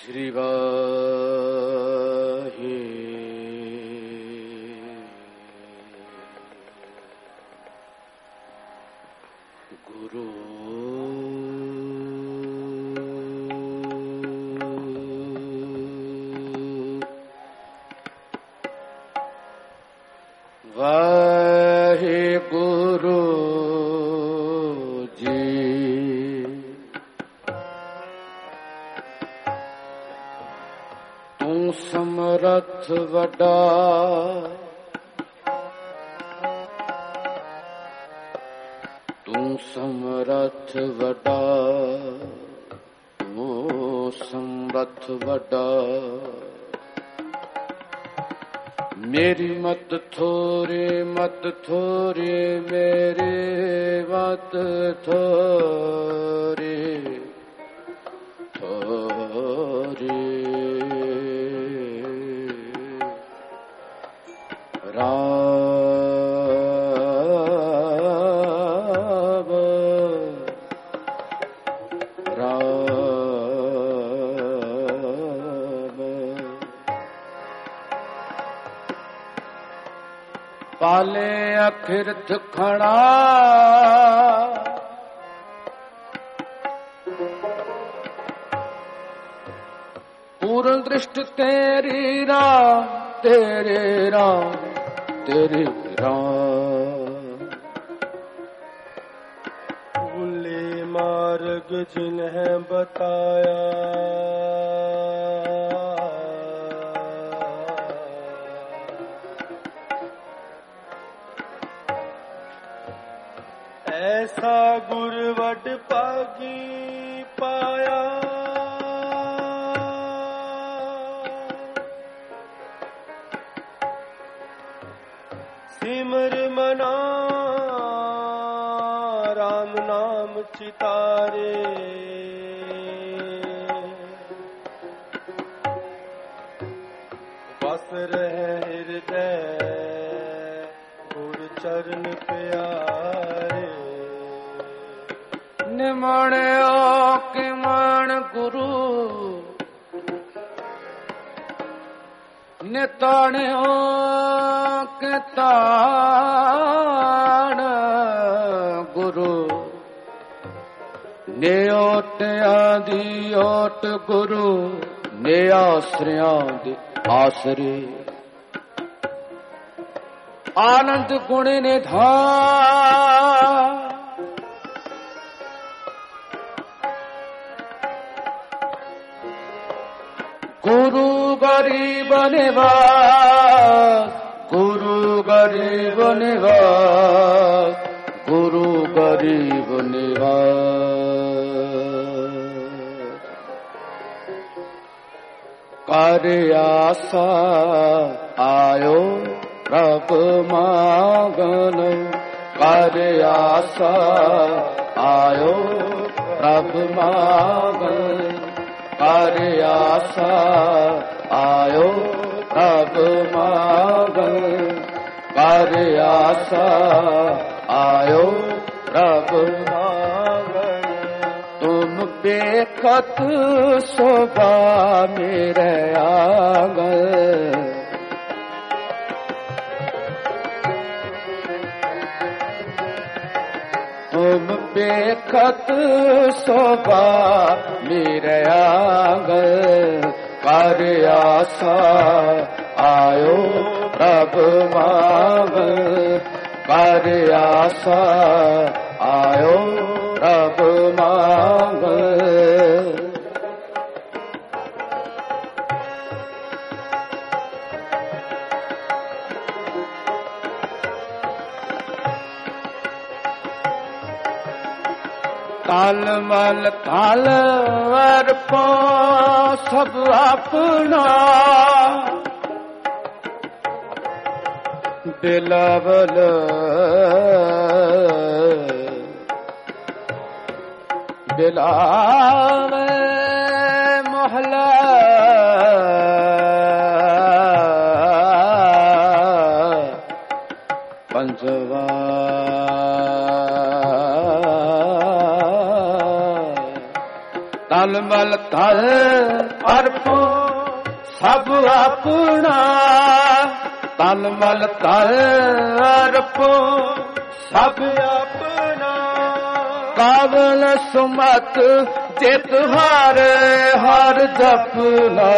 श्री वाहे गुरु वाहे गुरु जी। तू समरथ वडा तू समरथ वडा तू समरथ वडा। मेरी मत थोरे मेरे मत थोरे पाले अखिरथ खड़ा पूर्ण दृष्ट तेरी राम तेरे राम तेरे राम। भूले मार्ग जिन्हें बताया ऐसा गुरवट पागी पाया। सिमर मना राम नाम चितारे। बस रहे हृदय गुरु चरण प्यारे। निमण के मन गुरु निताण के ताण गुरु ने ओट आदि ओट गुरु ने आश्रया दे आसरे। आनंद गुण ने धार गुरु गरीब निवास गुरु गरीब निवास गुरु गरीब निवास। कार्य आशा आयो प्रभ मांगन। कार्य आशा आयो प्रभ मांगन। कार्य आशा आयो प्रभ मांगन। कार्य आशा आयो प्रभ मांगन। तुम बेखत शोभा मेरे आंगन। तुम बेखत शोभा मेरे आंगन। कार्य आशा आयो प्रभ मांगन। कार्य आशा आयो प्रभ मांगन। ताल मल ताल अर्पो सब अपना। बिलावल बिलावे मोहल्ला पंजवा। ताल मल ताल अर्प ਸਭ ਆਪਣਾ ਤਨ ਮਨ ਧਨ ਅਰਪੋ ਸਭ ਆਪਣਾ ਕਾਵਲ ਸੁਮਤ ਜਿਤ ਹਰ ਹਰ ਜਪਨਾ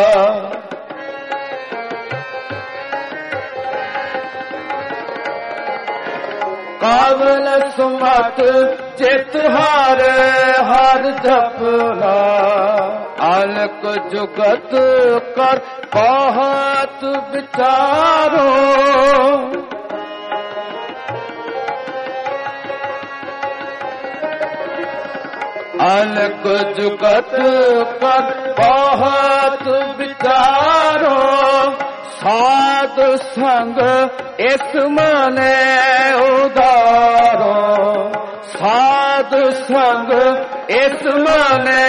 ਕਾਵਲ ਸੁਮਤ ਜਿਤ ਹਰ ਹਰ ਜਪਨਾ ਅਲਕ ਜੁਗਤ ਕਰ ਬਹੁਤ ਵਿਚਾਰੋ ਅਲਕ ਜੁਗਤ ਕਰ ਬਹੁਤ ਵਿਚਾਰੋ ਸਾਧ ਸੰਗ ਇਸ ਮਨੇ ਉਦਾਰੋ ਸਾਧ ਸੰਗ ਇਸ ਮਨੇ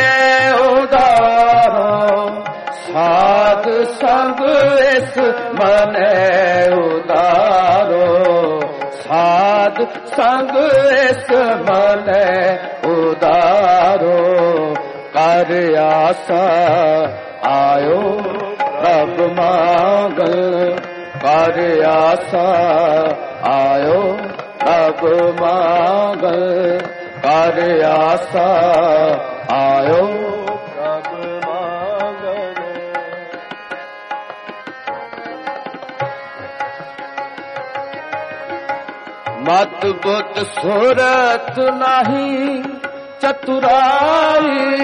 ਉਦਾਰੋ ਸਾਧ ਸੰਗ ਇਸ ਮਨੇ ਉਦਾਰੋ ਸਾਧ ਸੰਗ ਇਸ ਮਨੇ ਉਦਾਰੋ ਕਰ ਆਸਾ ਆਇਓ ਪ੍ਰਭ ਮੰਗਲ ਕਰ ਆਸਾ ਆਇਓ ਪ੍ਰਭ ਮੰਗਲ ਕਰ ਆਸਾ ਆਇਓ ਪ੍ਰਭ ਮੰਗਲ ਮਤ ਬੁੱਧ ਸੁਰਤ ਨਹੀਂ ਚਤੁਰਾਈ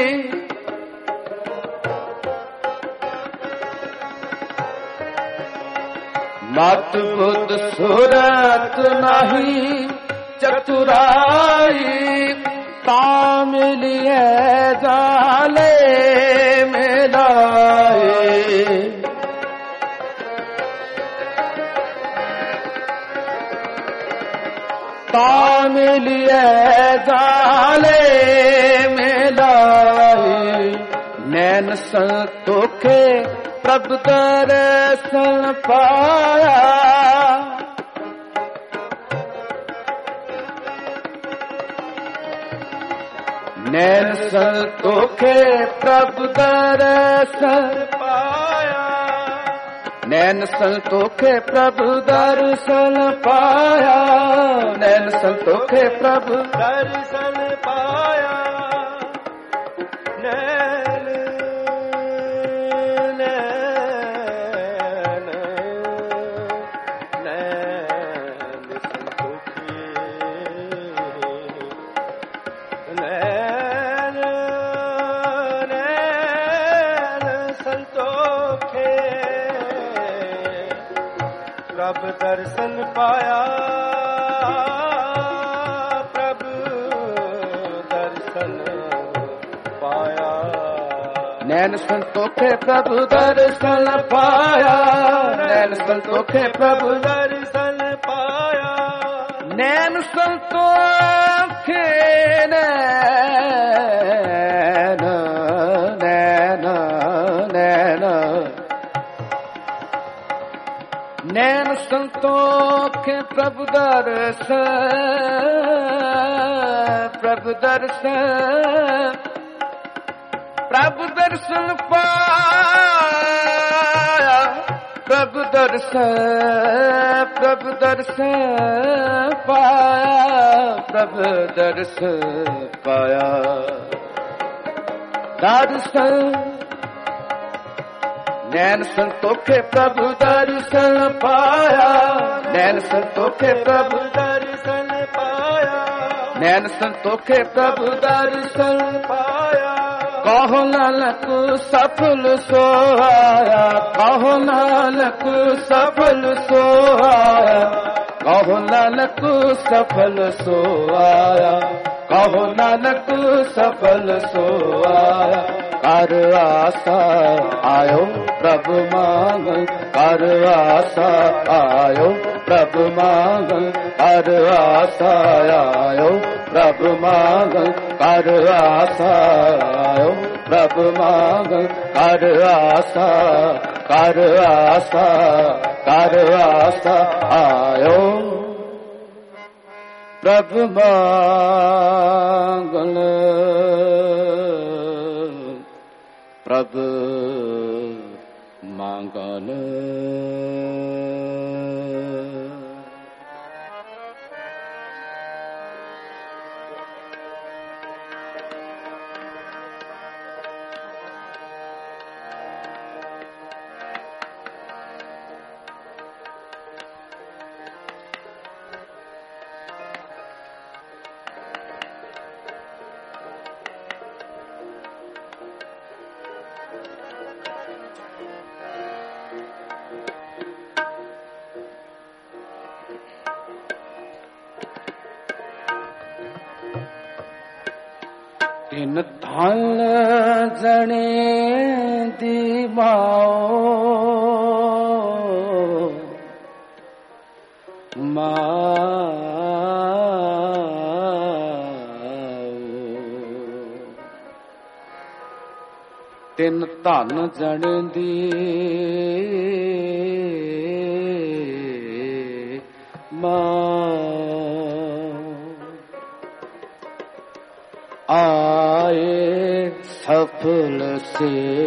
ਮਤ ਬੁੱਧ ਸੁਰਤ ਨਹੀਂ ਚਤੁਰਾਈ ਤਾਂ ਮਿਲਿਐ ਜਾਲੇ ਮਿਲਾਏ ਤਾਂ ਮਿਲਿਐ ਜਾਲੇ ਮਿਲਾਏ ਨੈਣ ਸੰਤੋਖੇ ਪ੍ਰਭ ਦਰਸ਼ਨ ਪਾਇਆ ਨੈਣ ਸੰਤੋਖੇ ਪ੍ਰਭ ਦਰਸ਼ਨ ਪਾਇਆ ਨੈਣ ਸੰਤੋਖੇ ਪ੍ਰਭ ਦਰਸ਼ਨ ਪਾਇਆ ਨੈਣ ਸੰਤੋਖੇ ਪ੍ਰਭ ਦਰਸ਼ਨ ਪਾਇਆ ਨੈਣ ਨੈਣ ਨੈਣ ਸੰਤੋਖੇ ਨੈਣ ਨੈਣ ਸੰਤੋਖੇ ਪ੍ਰਭ ਦਰਸ਼ਨ ਪਾਇਆ ਪ੍ਰਭ ਦਰਸ਼ਨ ਪਾਇਆ ਨੈਣ ਸੰਤੋਖੇ ਪ੍ਰਭ ਦਰਸ਼ਨ ਪਾਇਆ ਨੈਣ ਸੰਤੋਖੇ ਪ੍ਰਭ ਦਰਸ਼ਨ ਪਾਇਆ ਨੈਣ ਸੰਤੋਖੇ ਨੈਣ ਨੈਣ ਨੈਣ ਨੈਣ ਸੰਤੋਖੇ ਪ੍ਰਭ ਦਰਸ਼ਨ ਪ੍ਰਭ ਦਰਸ਼ਨ ਪਾਇਆ ਪ੍ਰਭ ਦਰਸ਼ਨ ਪਾਇਆ ਪ੍ਰਭ ਦਰਸ਼ਨ ਪਾਇਆ ਦਰਸ਼ਨ ਨੈਣ ਸੰਤੋਖੇ ਪ੍ਰਭ ਦਰਸ਼ਨ ਪਾਇਆ ਨੈਣ ਸੰਤੋਖੇ ਪ੍ਰਭ ਦਰਸ਼ਨ ਪਾਇਆ ਨੈਣ ਸੰਤੋਖੇ ਪ੍ਰਭ ਦਰਸ਼ਨ ਪਾਇਆ ਕਹੋ ਨਾਨਕ ਸਫਲ ਸੋਹਾਇਆ ਕਹੋ ਨਾਨਕ ਸਫਲ ਸੋਹਾਇਆ ਕਹੋ ਨਾਨਕ ਸਫਲ ਸੋਹਾਇਆ ਕਹੋ ਨਾਨਕ ਸਫਲ ਸੋਹਾਇਆ ਕਰ ਆਸਾ ਆਇਓ ਪ੍ਰਭ ਮੰਗਲ ਕਰ ਆਸਾ ਆਇਓ ਪ੍ਰਭ ਮੰਗਲ ਕਰ ਆਸਾ ਆਇਓ ਪ੍ਰਭ ਮੰਗਲ ਕਰ ਆਸਾ ਆਇਓ ਪ੍ਰਭ ਮੰਗਲ ਕਰ ਆਸਾ ਆਇਓ ਪ੍ਰਭ ਮੰਗਲ प्रभ मंगल तिन धन जने दीवाओ तिन धन जने दी आए सफल से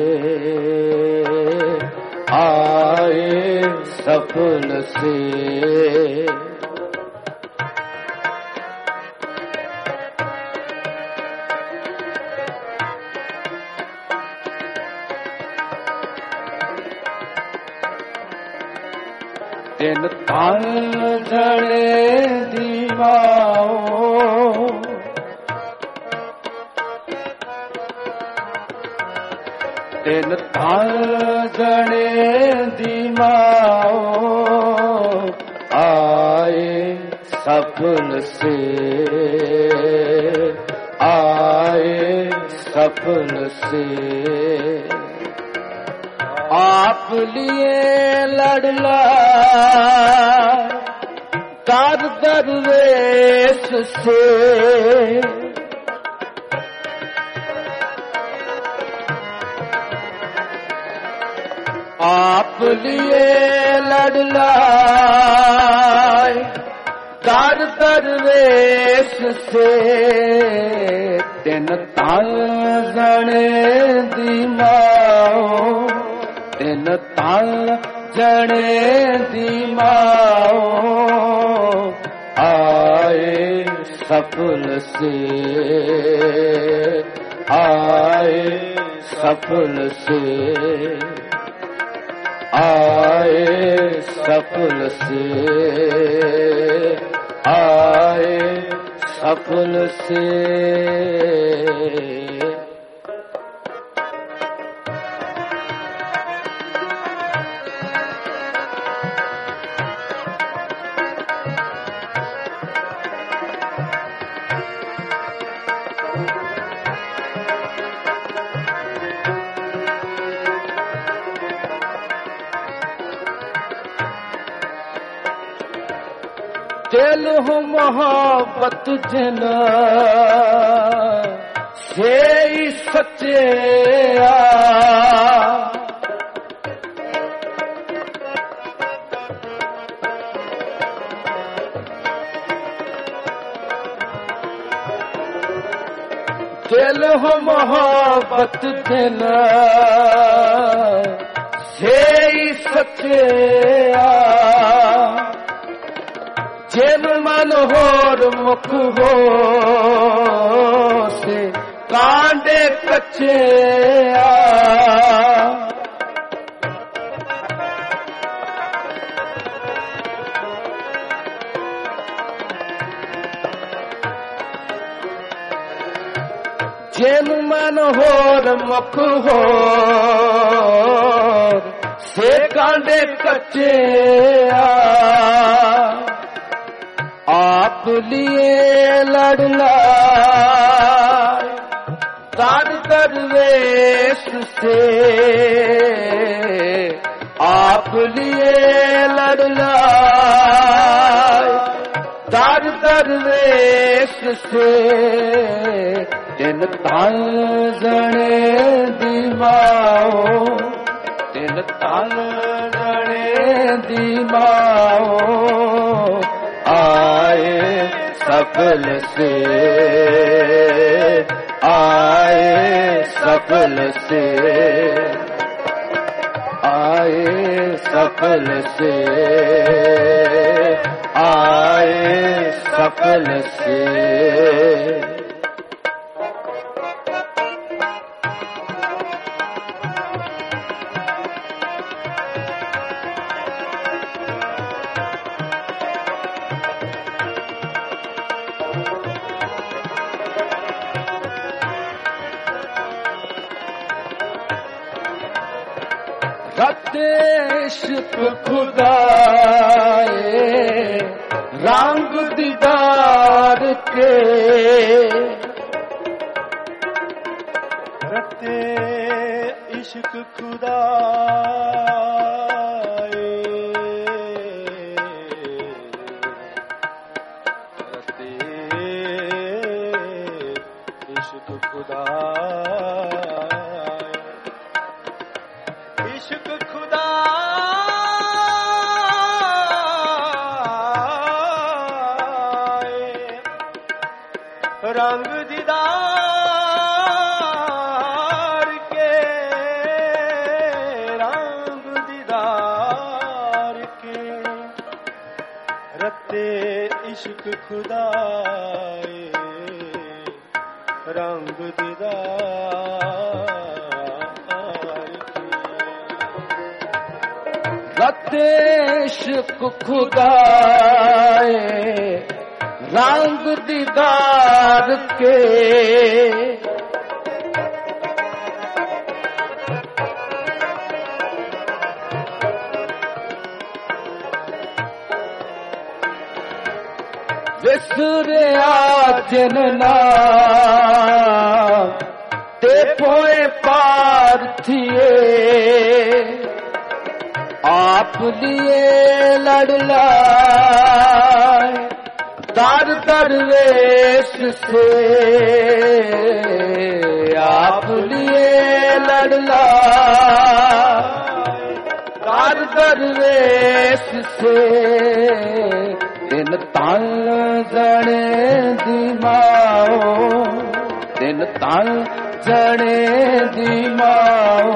आए सफल से तिन धन जने दीवाओ तिन धन जने दीवाओ आए सफल से आए सफल से आप लिए लड़ला कर दरवेश से आप लिए लड़लाए कर दरवेश से तिन धन जने दीवाओ तिन धन जने दीवाओ आए सफल से आए सफल से आए सफल से आए सफल से दिल हो मोहब्बत जना से ही सच्चे दिल हो मोहब्बत जना से ही सच्चे जिन मन होर मुख हो से कांडे कच्चे जिन मन होर मुख हो से कांडे कच्चे आप लिए लड़ला कर दरवेश से आप लिए लड़ला कर दरवेश से तिन धन जने दीवाओ तिन धन जने दीवाओ आए सफल से आए सफल सफल से आए सफल से आए सफल से इश्क खुदाए रंग दीदार के रते इश्क खुदा रते इश्क खुदा इश्क खुदा रंग दीदार के रंग दीदार के रते इश्क खुदाए रंग दीदार के रते इश्क खुदाए रंग दीदार के विसरिया जिन नाम ते पोए पार थिए आप लिए लड़लाए दर दरवेश से आप लिए लड़ला दर दरवेश से दिन तन जने दिमाओ दिन तन जने दिमाओ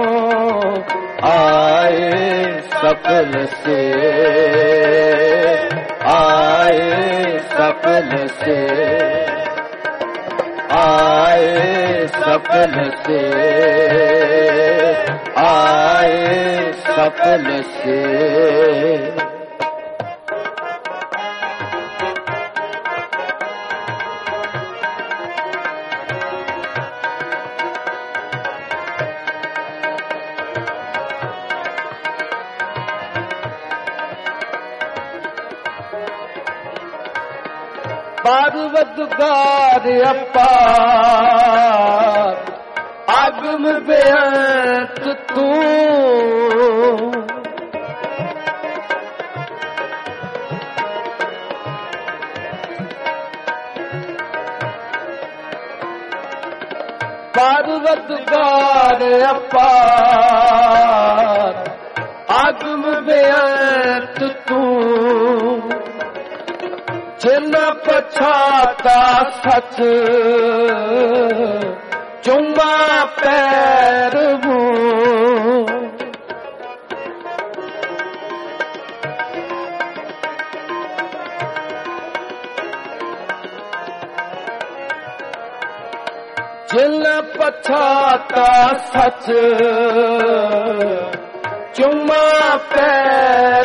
आए सफल से आए सफल से आए सफल से आए सफल से पार्वतगार अपार आगम बेअंत तू पार्वतगार अपार आगम बेअंत तू जिन पछाता सच चुम्मा पैर जिन पछाता सच चुम्मा पैर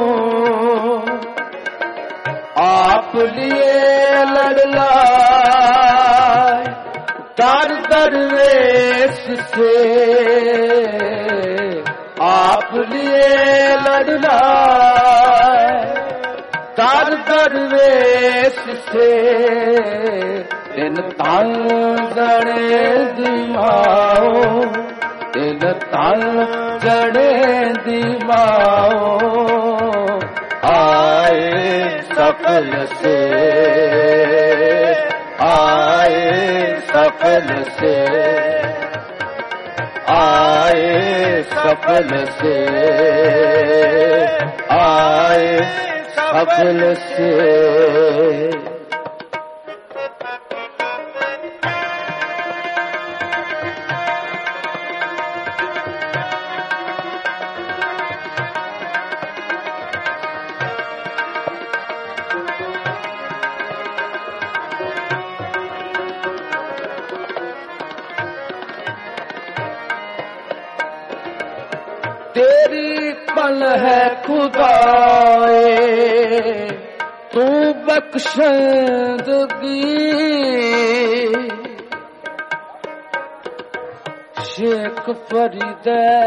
आप लिए लड़ला दर दरवेश से आप लिए लड़ला दर दरवेश से दिन तन जड़े दिमाओ दिन तन जड़े दिमाओ आए सफल से आए सफल से आए सफल से आए सफल से तेरी पल है खुदाए तू बख्शंदगी शेख फरीद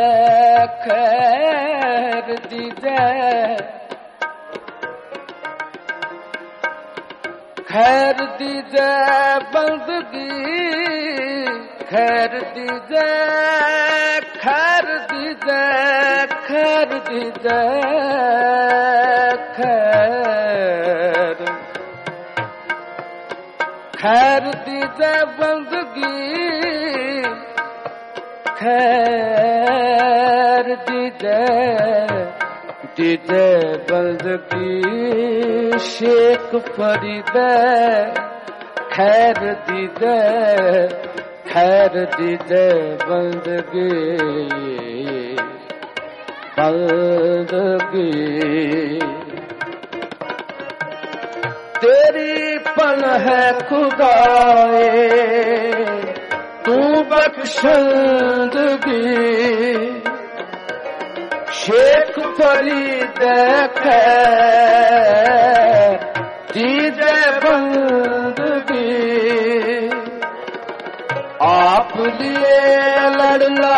खैर दीदे खैर दीदे बंदगी खैर दीदे खैर दीदे खैर दीदे खैर खैर दीदे बंदगी खैर दीदे दीदे बंदगी शेख फरीद खैर दीदे खैर दीदे बंदगी बंदगी तेरी पन है खुदाए तू बख्शंदगी शेख फरीद खैर दीदे बंदगी आप लिए लड़ला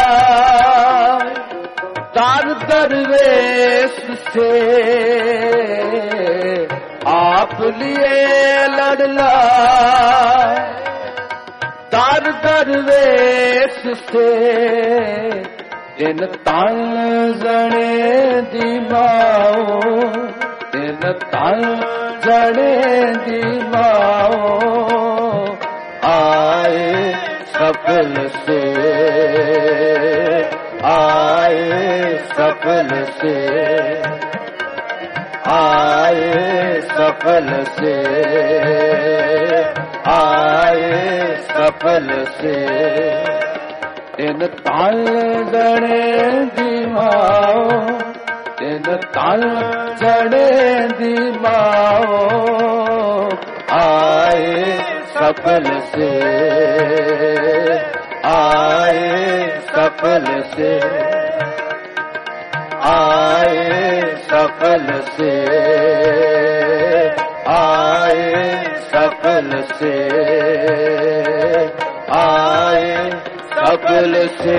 दर दरवेश से आप लिए लड़ला दर दरवेश से दिन तन जने दी माओ दिन तन जने दी माओ आए सफल से आए सफल से आए सफल से आए सफल से इन ताल जड़े दी माओ इन ताल जड़े दी माओ आए सफल से आए सफल से आए सफल से आए सफल से आए सफल से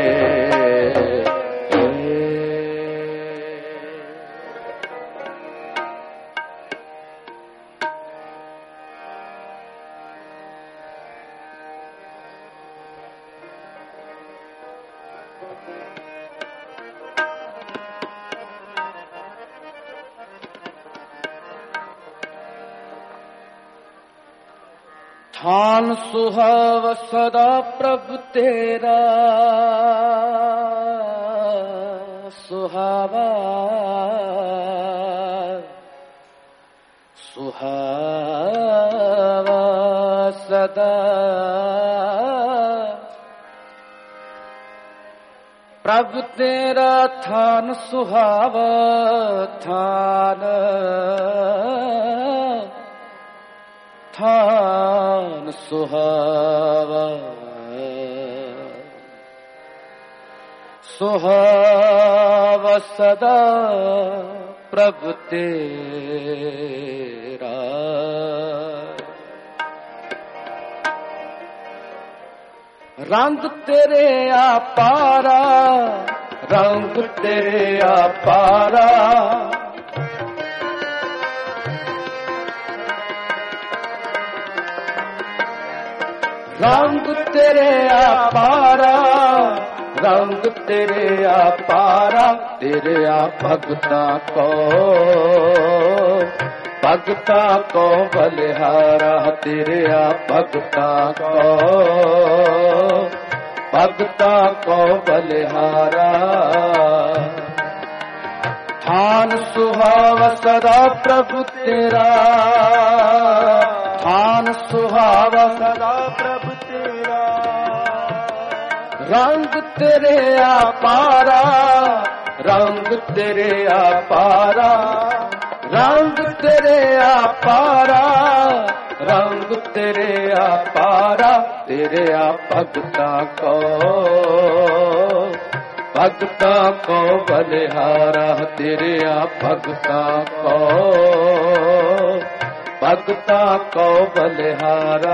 थान सुहाव सदा प्रभु तेरा सुहावा सुहावा सदा प्रभु तेरा थान सुहावा थान थान सुहावा सुहावा सदा प्रभु तेरा रंग तेरे आपारा रंग तेरे आपारा रंग तेरे आपारा रंग तेरे आपारा तेरे आ भगता को बलिहारा तेरे आ भगता को बलिहारा थान सुहाव सदा प्रभु तेरा थान सुहाव सदा प्रभु तेरा रंग तेरे आपारा रंग तेरे आपारा रंग तेरे आपारा रंग तेरे आपारा तेरे आ भगता को भगता को बलिहारा तेरे आप भगता को बलिहारा।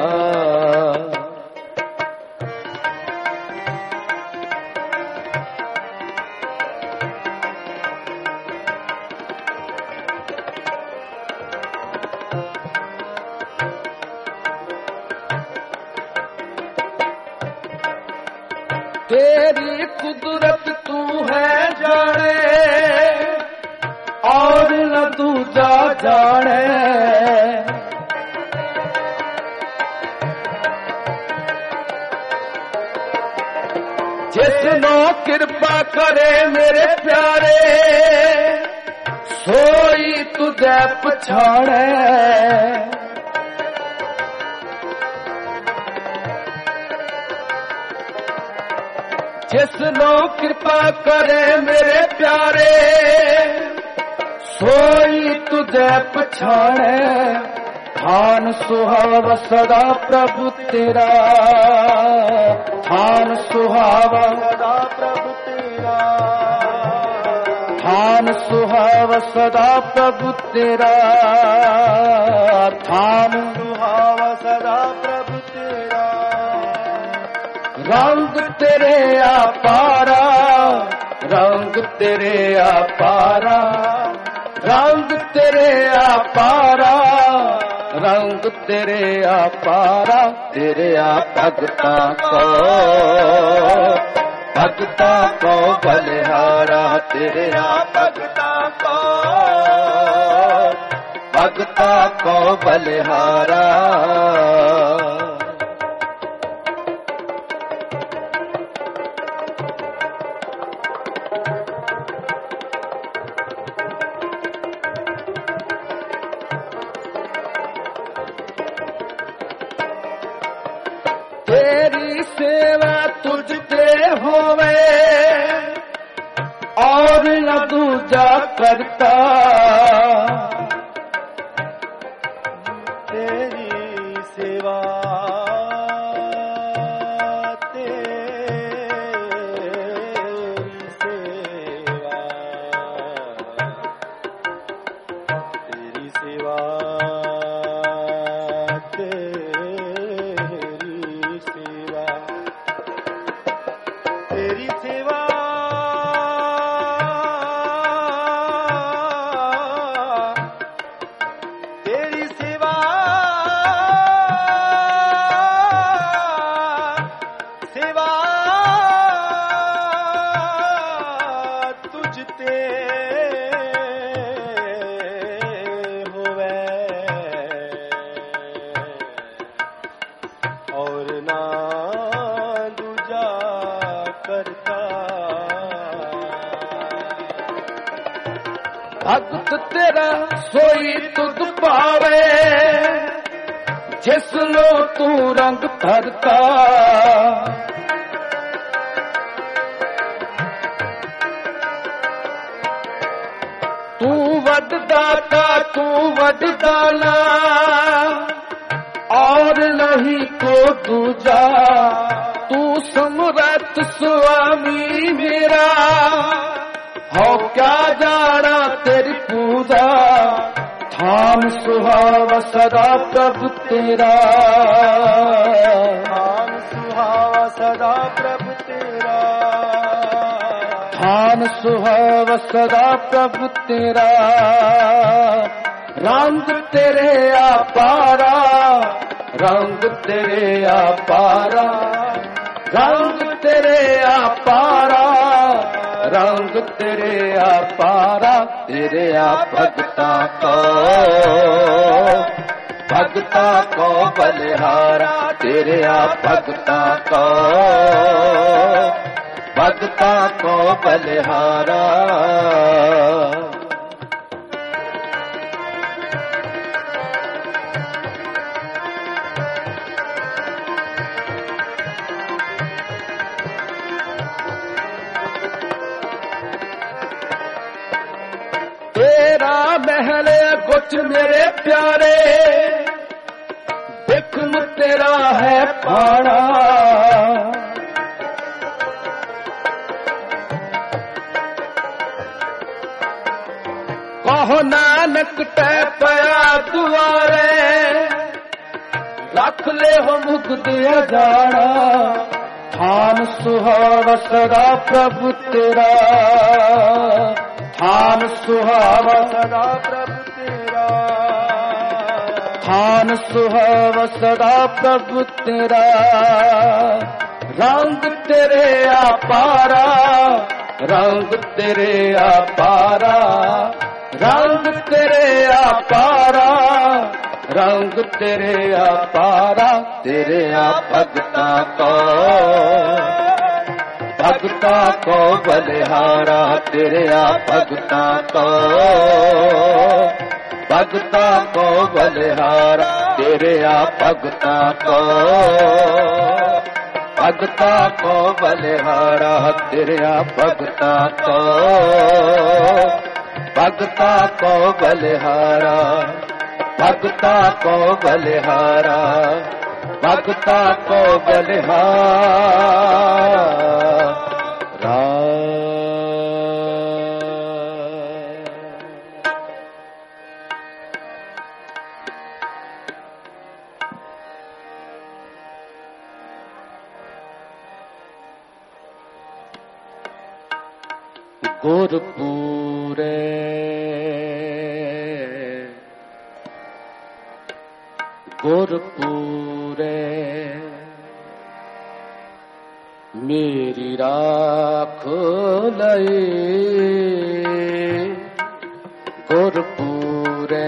तेरी कुदरत तू है जाने और न दूजा जाने। जिसनो कृपा करे मेरे प्यारे सोई तुझे पछाड़े। जिसनो कृपा करे मेरे प्यारे सोई तुझे पछाड़े। ठान सुहावा सदा प्रभु तेरा, ठान सुहावा सदा प्रभु तेरा, ठान सुहावा सदा प्रभु तेरा, ठान सुहावा सदा प्रभु तेरा। रंग तेरे अपारा, रंग तेरे अपारा, रंग तेरे अपारा, रंग तेरे अपारा। तेरे भगता को बलिहारा तेरे भगता को बलिहारा। तेरी सेवा तुझते होवे और न दूजा करता। तेरी सेवा भगत तेरा सोई तुद पावे जिसनो तू रंग धरता। तू वड दाता तू वड दाना और नहीं को दूजा। तू समरथ स्वामी मेरा हो क्या जाना तेरी पूजा। ठान सुहावा सदा प्रभु तेरा, ठान सुहावा सदा प्रभु तेरा, ठान सुहावा सदा प्रभु तेरा। रंग तेरे अपारा, रंग तेरे अपारा, रंग तेरे अपारा, रंग तेरे अपारा। तेरे भगता को बलिहारा तेरे भगता को बलिहारा। तेरा महल कुछ मेरे प्यारे बिखम तेरा है पाड़ा। ਕਹੋ ਨਾਨਕ ਟੈ ਪਿਆ ਦੁਆਰੇ, ਰੱਖ ਲੈ ਹੋ ਮੁਕਤ ਅਜਾਣਾ, ਥਾਨ ਸੁਹਾਵਾ ਸਦਾ ਪ੍ਰਭੂ ਤੇਰਾ, ਥਾਨ ਸੁਹਾਵਾ ਸਦਾ ਪ੍ਰਭੂ ਤੇਰਾ, ਥਾਨ ਸੁਹਾਵਾ ਸਦਾ ਪ੍ਰਭੂ ਤੇਰਾ, ਰੰਗ ਤੇਰੇ ਆਪਾਰਾ, ਰੰਗ ਤੇਰੇ ਆਪਾਰਾ, ਰੰਗ ਤੇਰੇ ਆਪਾਰਾ, ਰੰਗ ਤੇਰੇ ਆਪਾਰਾ, ਤੇਰੇ ਆ ਭਗਤਾਂ ਕੋ, ਭਗਤਾਂ ਕੋ ਬਲਿਹਾਰਾ, ਤੇਰੇ ਆ ਭਗਤਾਂ ਕੋ, ਭਗਤਾਂ ਕੋ ਬਲਿਹਾਰਾ, ਤੇਰੇ ਆ ਭਗਤਾਂ ਕੋ, ਭਗਤਾਂ ਕੋ ਬਲਿਹਾਰਾ, ਤੇਰੇ ਆ ਭਗਤਾਂ ਕੋ, ਭਗਤਾਂ ਕੋ ਬਲਿਹਾਰਾ, ਭਗਤਾਂ ਕੋ ਬਲਿਹਾਰਾ, ਭਗਤਾਂ ਕੋ ਬਲਿਹਾਰਾ। ਗੁਰਪੂਰੇ ਗੁਰਪੂਰੇ ਮੇਰੀ ਰਾਖ ਲਈ, ਗੁਰਪੂਰੇ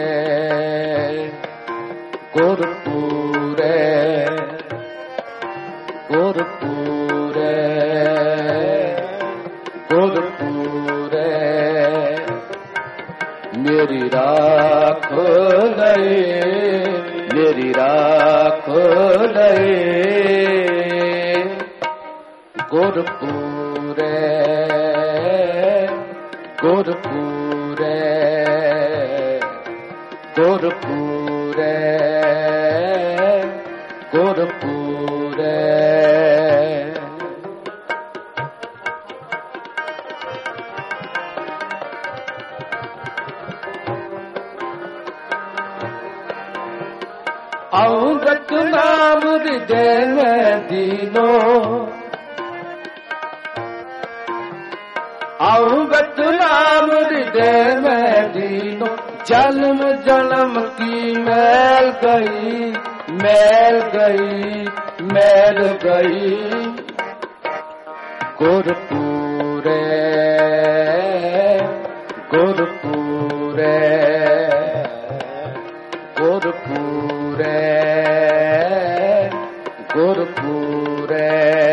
ਗੁਰਪੂਰੇ ਗੁਰਪੂਰੇ ਗੁਰਪੂਰੇ ਮੇਰੀ ਰਾਖ ਲਈ, ਮੇਰੀ ਰਾਖ ਲਈ, ਗੁਰਪੂਰੇ ਗੁਰਪੂਰੇ ਗੁਰਪੂਰੇ ਗੁਰਪੂਰੇ ਅੰਮ੍ਰਿਤ ਨਾਮ ਹਿਰਦੇ ਮੈਂ ਦੀਨੋ, ਅੰਮ੍ਰਿਤ ਨਾਮ ਹਿਰਦੇ ਮੈਂ ਦੀਨੋ, ਜਨਮ ਜਨਮ ਕੀ ਮੈਲ ਗਈ, ਮੈਲ ਗਈ, ਮੈਲ ਗਈ, ਗੁਰਪੂਰੇ ਗੁਰਪੂਰੇ ਗੁਰਪੂਰੇ ਗੁਰਪੂਰੇ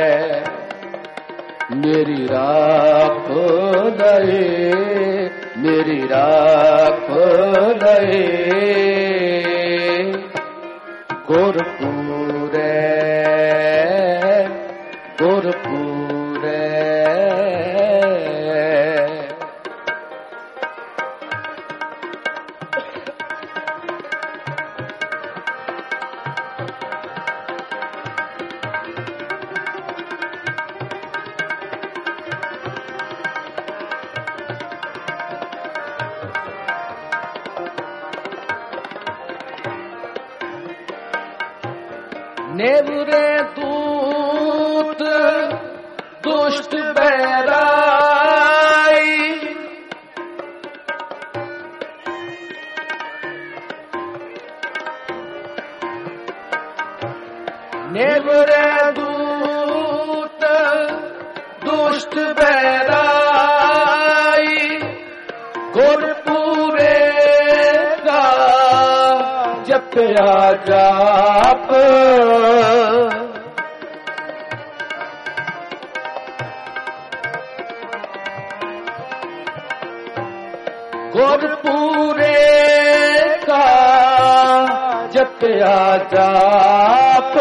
ਮੇਰੀ ਰਾਖ ਲਈ, ਮੇਰੀ ਰਾਖ ਲਈ, ਗੁਰਪੂਰੇ ਗੁਰਪੂਰੇ नेवरे दूत दुष्ट बैराई, नेवरे दूत दुष्ट बैराई, गुरपूरे का जपया जाप, गुरपूरे का जपया जाप,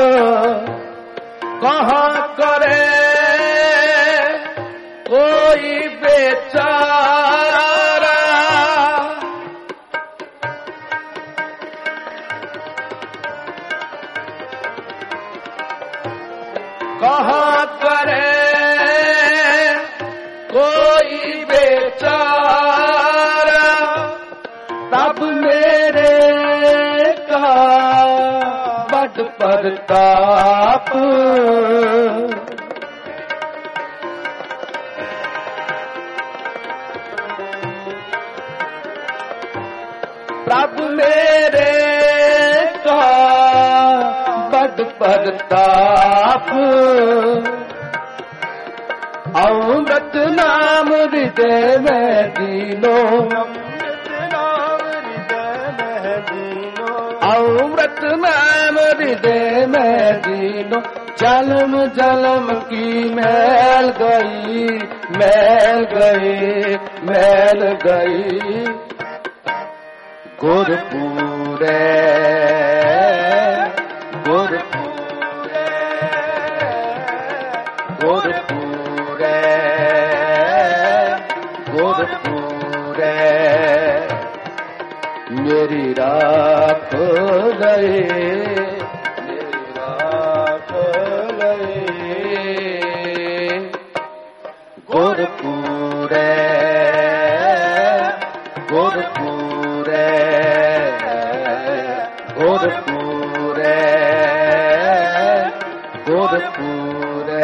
कहाँ करे कोई बेचारा, कहाँ करे कोई बेचारा, ਪ੍ਰਤਾਪ ਪ੍ਰਭ ਮੇਰੇ ਕਾ ਬੜ ਪ੍ਰਤਾਪ ਅੰਮ੍ਰਿਤ ਨਾਮ ਹਿਰਦੇ ਮੈਂ ਦੀਨੋ ਅੰਮ੍ਰਿਤ ਨਾਮ ਹਿਰਦੇ ਮੈਂ ਦੀਨੋ ਜਨਮ ਜਨਮ ਕੀ ਮੈਲ ਗਈ ਮੈਲ ਗਈ ਮੈਲ ਗਈ ਗੁਰਪੂਰੇ ਗੁਰਪੂਰੇ ਗੁਰਪੂਰੇ ਗੁਰਪੂਰੇ ਮੇਰੀ ਰਾਖ ਲਏ ਮੇਰੀ ਰਾਖ ਲਏ ਗੁਰਪੂਰੇ ਗੁਰਪੂਰੇ ਗੁਰਪੂਰੇ ਗੁਰਪੂਰੇ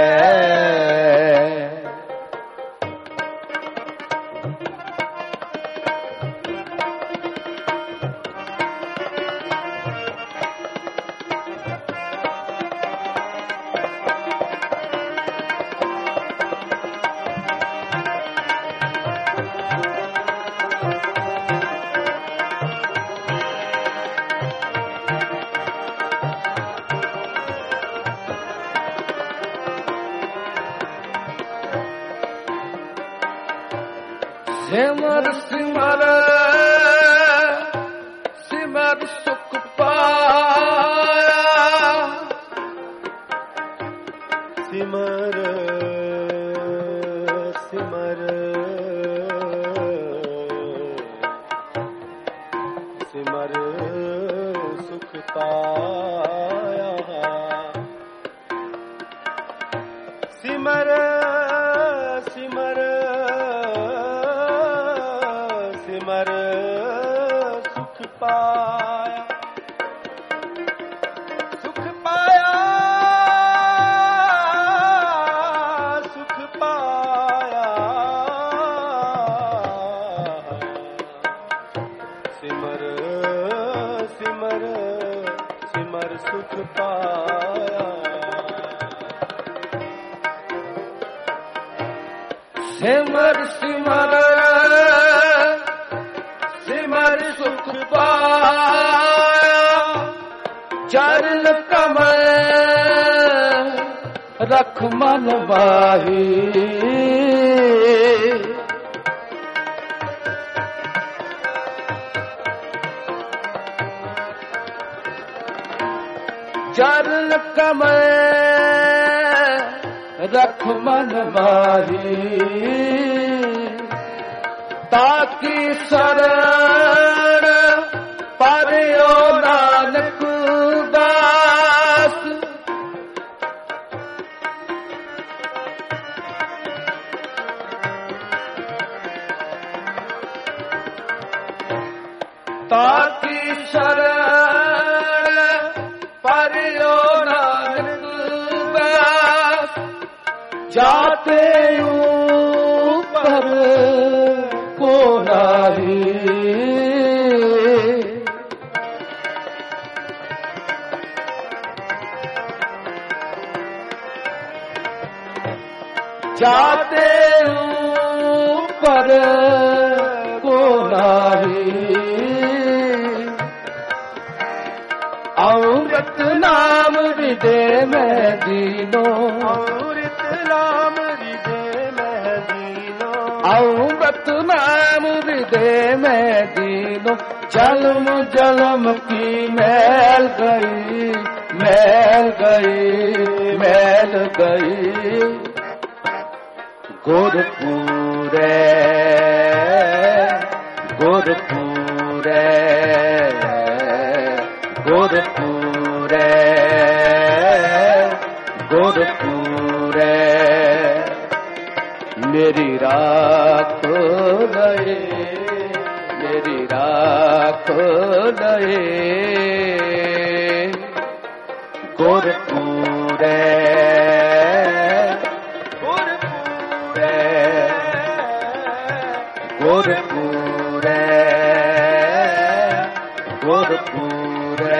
ਸਿਮਰ ਸਿਮਰ ਸਿਮਰ ਸੁਖ ਪਾਇਆ ਸਿਮਰ ਸਿਮਰ ਸਿਮਰ ਸੁਖ ਪਾਇਆ ਸਿਮਰ ਸਿਮਰ ਸਿਮਰ ਸੁਖ ਪਾਇਆ ਸੁਖ ਪਾਇਆ ਸੁਖ ਪਾਇਆ ਸਿਮਰ ਸਿਮਰ ਸਿਮਰ ਸੁਖ ਪਾਇਆ ਸਿਮਰ ਸਿਮਰ ਸਿਮਰ ਸੁਖ ਪਾਇਆ ਚਰਨ ਕਮਲ ਰਖ ਮਨ ਬਾਹੀ ਚਰਨ ਕਮਲ ਰਖ ਮਨ ਬਾਹੀ ਤਾਕੀ ਸਰਣ ਪਰਿਓ ਨਾਨਕ ਦਾਸ ਤਾਕੀ ਸਰਣ ਪਰਿਓ ਨਾਨਕ ਦਾਸ ਜਾਤੇ ਊਪਰ ਕੋ ਨਾਹੀ ਜਾਤੇ ਊਪਰ ਕੋ ਨਾਹੀ ਅੰਮ੍ਰਿਤ ਨਾਮ ਹਿਰਦੇ ਮੈਂ ਦੀਨੋ ਅੰਮ੍ਰਿਤ ਨਾਮ ਹਿਰਦੇ ਮੈਂ ਦੀਨੋ ਅੰਮ੍ਰਿਤ ਨਾਮ ਹਿਰਦੇ ਮੈਂ ਦੀਨੋ ਜਨਮ ਜਨਮ ਕੀ ਮੈਲ ਗਈ ਮੈਲ ਗਈ ਮੈਲ ਗਈ ਗੁਰਪੂਰੇ ਗੁਰਪੂਰੇ ਗੁਰਪੂਰੇ ਗੁਰਪੂਰੇ ਮੇਰੀ ਰਾਖ ਲਏ ਮੇਰੀ ਰਾਖ ਲਏ ਗੁਰਪੂਰੇ ਗੁਰਪੂਰੇ ਗੁਰਪੂਰੇ ਗੁਰਪੂਰੇ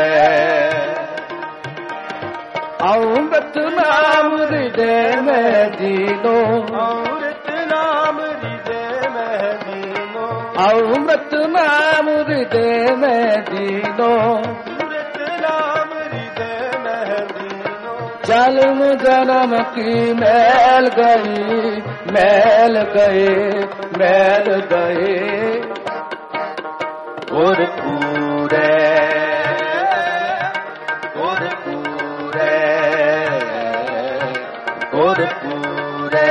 ਅੰਮ੍ਰਿਤ ਨਾਮ ਹਿਰਦੇ ਮੈਂ ਜੀਨੋ ਅੰਮ੍ਰਿਤ ਨਾਮ ਹਿਰਦੇ ਮੈਂ ਜੀਨੋ ਅੰਮ੍ਰਿਤ ਨਾਮ ਹਿਰਦੇ ਮੈਂ ਜੀਨੋ ਅੰਮ੍ਰਿਤ ਨਾਮ ਹਿਰਦੇ ਮੈਂ ਜੀਨੋ ਜਨਮ ਜਨਮ ਕੀ ਮੈਲ ਗਈ ਮੈਲ ਗਏ ਮੈਲ ਗਏ ਗੁਰਪੂਰੇ ਗੁਰਪੂਰੇ ਗੁਰਪੂਰੇ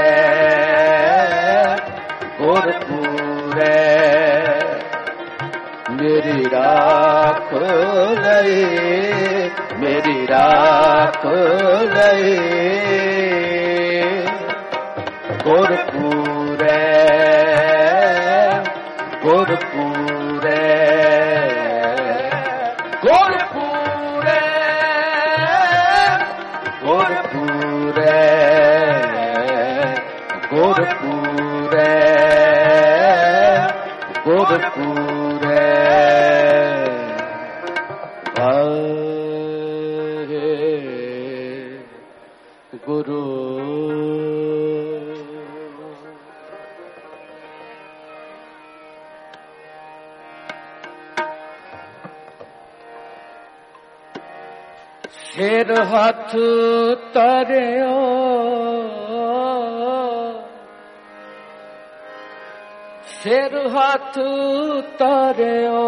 ਗੁਰਪੂਰੇ ਮੇਰੀ ਰਾਖ ਲਈ ਮੇਰੀ ਰਾਖ ਲਈ ਗੁਰਪੂਰੇ ਗੁਰਪੂਰੇ ਗੁਰਪੂਰੇ ਗੁਰਪੂਰੇ ਗੁਰਪੂਰੇ ਗੁਰਪੂਰੇ ਗੁਰੂ ਸਿਰ ਹੱਥ ਤਰਿਓ ਸਿਰ ਹੱਥ ਤਰਿਓ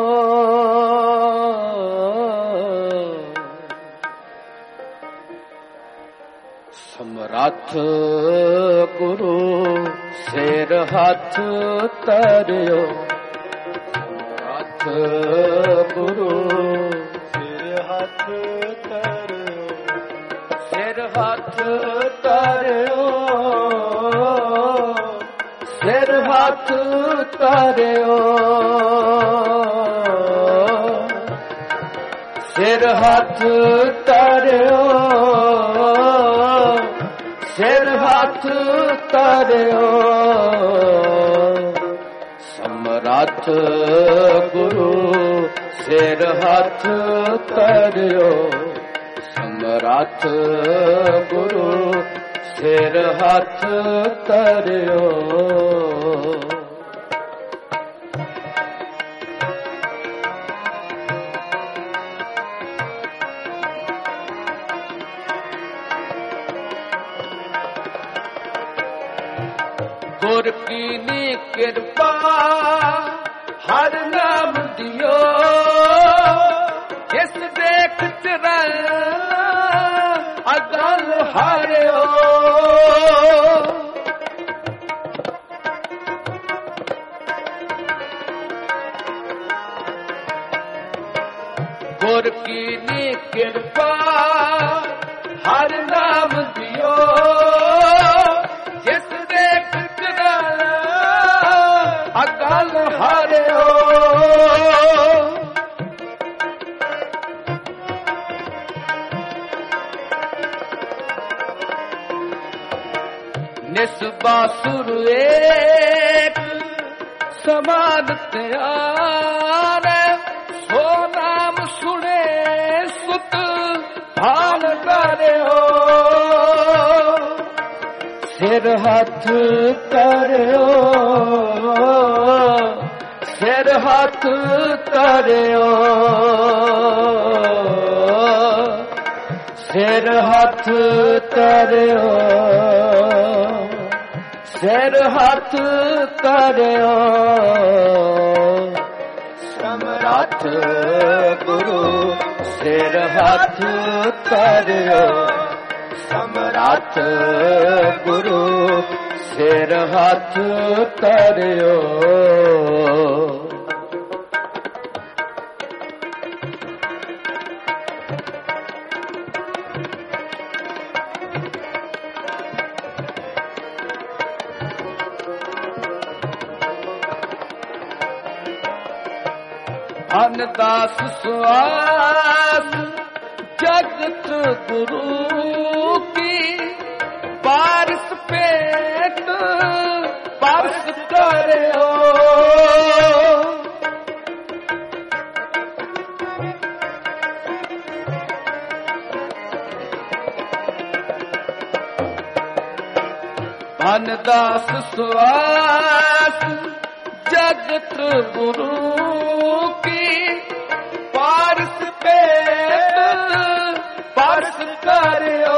ਸਮਰੱਥ ਗੁਰੂ ਸਿਰ ਹੱਥ ਤਰਿਓ ਸਮਰੱਥ ਗੁਰੂ ਸਿਰ ਹੱਥ ਧਰਿਓ ਸਿਰ ਹੱਥ ਤਰਿਓ ਸਿਰ ਹੱਥ ਤਰਿਓ ਸਿਰ ਹੱਥ ਤਰਿਓ ਸਿਰ ਹੱਥ ਤਰਿਓ ਸਮਰੱਥ ਗੁਰੂ ਸਿਰ ਹੱਥ ਤਰਿਓ ਸਮਰੱਥ ਗੁਰੂ ਸਿਰ ਹੱਥ ਤਰਿਓ ਗੁਰ ਕੀ ਕਿਰਪਾ ਹਰ ਨਾਮ ਦਿਓ ਜਿਸ ਦੇਖ ਚਰਨ ਅਗਲ ਹਾਰਿਓ ਗੁਰ ਕੀ ਕਿਰਪਾ ਹਰ ਨਾਮ ਦਿਓ ਜਿਸ ਦੇਖ ਚਰਨ ਅਗਲ ਹਾਰਿਓ ਨਿਸਬਾਸੁਰ ਏਕ ਸਮਾਨ ਤਿਆਰ ਸੋ ਨਾਮ ਸੁਣੇ ਸੁਤ ਭਾਨ ਕਰਿਓ ਸਿਰ ਹੱਥ ਕਰਿਓ ਸਿਰ ਹੱਥ ਕਰਿਓ ਸਿਰ ਹੱਥ ਕਰਿਓ ਸਿਰ ਹੱਥ ਕਰਿਓ ਸਮਰੱਥ ਗੁਰੂ ਸਿਰ ਹੱਥ ਕਰਿਓ ਸਮਰੱਥ ਗੁਰੂ ਸਿਰ ਹੱਥ ਕਰਿਓ ਅਨਦਾਸ ਸੁਆਸ जगत गुरु की पारस पेट पारस करो। धनदास सुवास जगत गुरु की पारस पेट पारस करो।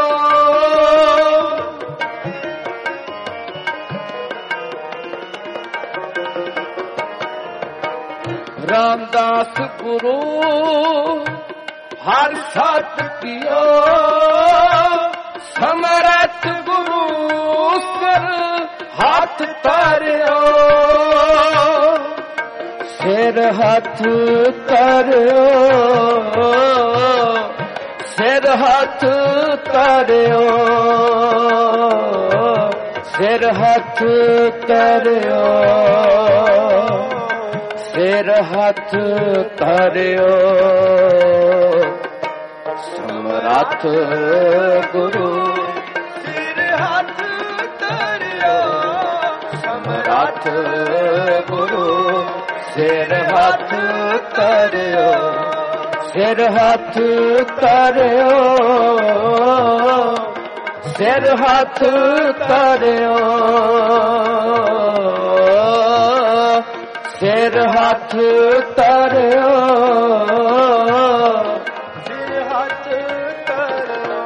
रामदास गुरु हर सत कियो समरथ गुरु सर हाथ तारियो। सिर हाथ तारियो सिर हाथ तारियो सिर हाथ तारियो सिर हाथ तारियो। समरथ गुरु सिर हाथ तारियो समरथ गुरु सिर हाथ तारियो सिर हाथ तारियो सिर हाथ तारियो सिर हाथ तारियो सिर हाथ तारियो।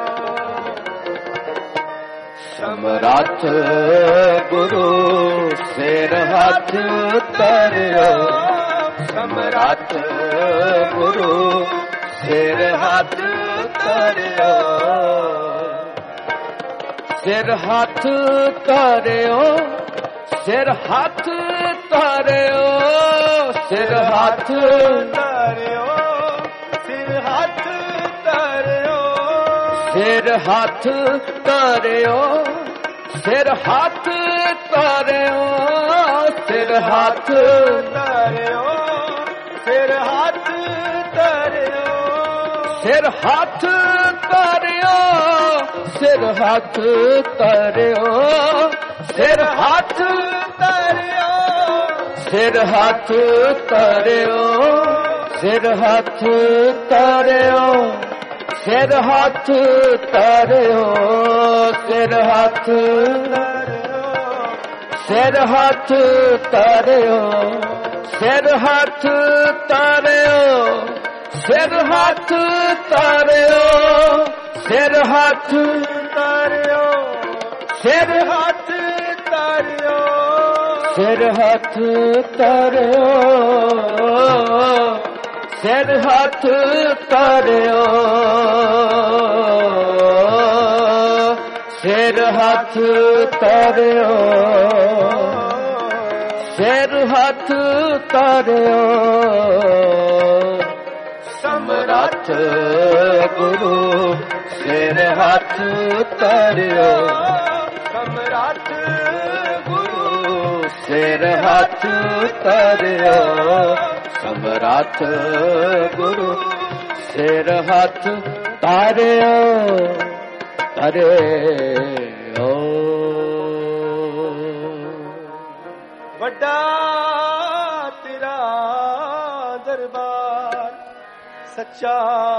समरथ गुरु सिर हाथ तारियो समरथ गुरु सिर हाथ तारियो सिर हाथ तारियो सिर हाथ तारियो सिर हाथ तारियो सिर हाथ तारियो सिर हाथ तारियो सिर हाथ तारियो सिर हाथ तारियो सिर हाथ तारियो सिर हाथ तारियो सिर हाथ तारियो सिर हाथ तारियो सिर हाथ तारियो सिर हाथ तारियो सिर हाथ तारियो सिर हाथ सिर हाथ तारियो सिर हाथ तारियो सिर हाथ तारियो सिर हाथ तारियो सिर हाथ तारियो सिर हाथ तारियो सिर हाथ तारियो सिर हाथ तारियो सिर हाथ तारियो। समरथ गुरु सिर हाथ तारियो समरथ गुरु सिर हाथ तारियो समरथ गुरु सिर हाथ तारियो तारियो। ਵੱਡਾ ਤੇਰਾ ਦਰਬਾਰ ਸੱਚਾ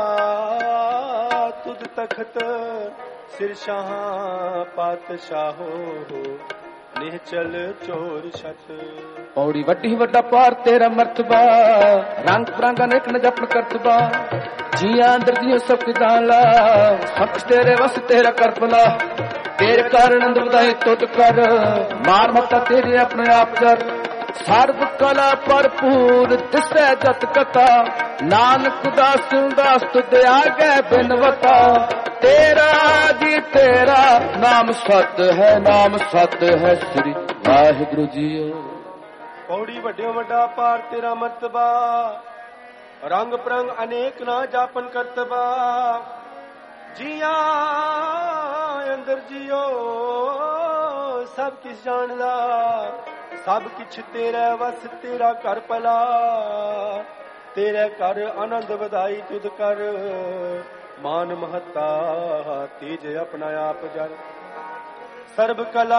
ਤੁਧ ਤਖਤ ਸਿਰ ਸ਼ਾਹ ਪਾਤਸ਼ਾਹੋ ਨਿਹਚਲ ਚੋਰ ਛਤ। ਪੌੜੀ ਵੱਡੀ ਵੱਡਾ ਪਾਰ ਤੇਰਾ ਮਰਤਬਾ ਰੰਗ ਬਰੰਗਾ ਨੇਕ ਨ ਜਪਨ ਕਰਤਬਾ ਜੀਆਂ ਅੰਦਰ ਦੀਆਂ ਸਭ ਕਿਦਾਲਾ ਸਭ ਤੇਰੇ ਵਸ ਤੇਰਾ ਕਰਪਲਾ तेरे कारण अंदर तुत कर मार मता तेरे अपने आप कर सर्व कला भरपूर दिसै जत कथा नानक दास दास तुद आगे बिनवता तेरा जी तेरा नाम सत है श्री वाहिगुरु जीओ। पौड़ी वड्डियो वड्डा पार तेरा मर्तबा रंग परंग अनेक ना जापन करतबा जिया अंदर जियो सब किस जानदा सब किछ तेरा वस तेरा कर पला तेरे कर आनंद वधाई तुद कर ਮਾਨ ਮਹਤਾ ਤੀਜ ਆਪਣਾ ਆਪ ਜਰ ਸਰਬ ਕਲਾ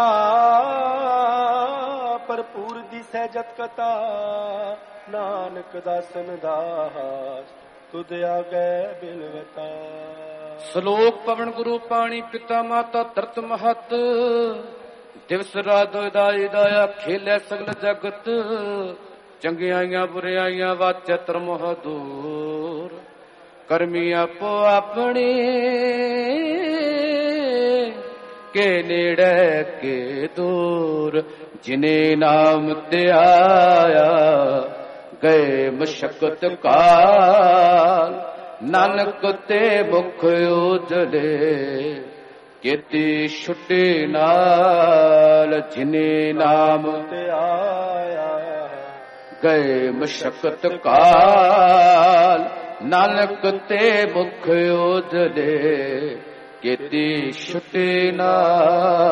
ਭਰਪੂਰ ਦਿਸੈ ਜਤ ਕਥਾ ਨਾਨਕ ਦਾਸਨ ਦਾਸ ਤੁਧ ਆਗੈ ਬਿਲਵਤਾ। ਸ਼ਲੋਕ ਪਵਨ ਗੁਰੂ ਪਾਣੀ ਪਿਤਾ ਮਾਤਾ ਧਰਤ ਮਹਤ ਦਿਵਸ ਰਾਤ ਦਾਈ ਦਾਇਆ ਖੇਲੇ ਸਗਲ ਜਗਤ ਚੰਗਿਆਈਆਂ ਬੁਰਿਆਈਆਂ ਵਾਚੈ ਧਰਮ ਦੂਰ ਕਰਮੀ ਆਪੋ ਆਪਣੀ ਕੇ ਨੇੜੇ ਕੇ ਦੂਰ ਜਿਨੇ ਨਾਮ ਤੇ ਆਇਆ ਗਏ ਮਸ਼ਕਤ ਕਾਲ ਨਾਨਕ ਤੇ ਮੁਖ ਉਜਲੇ ਕੀਤੀ ਛੁੱਟੀ ਨਾਲ ਜਿਨੇ ਨਾਮ ਤੇ ਆਇਆ ਗਏ ਮਸ਼ਕਤ ਕਾਲ ਨਾਨਕ ਤੇ ਮੁਖ ਉਜਲੇ ਕੀਤੀ ਛੁੱਟੀ ਨਾਲ।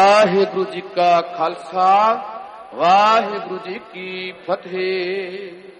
ਵਾਹਿਗੁਰੂ ਜੀ ਕਾ ਖਾਲਸਾ ਵਾਹਿਗੁਰੂ ਜੀ ਕੀ ਫਤਿਹ।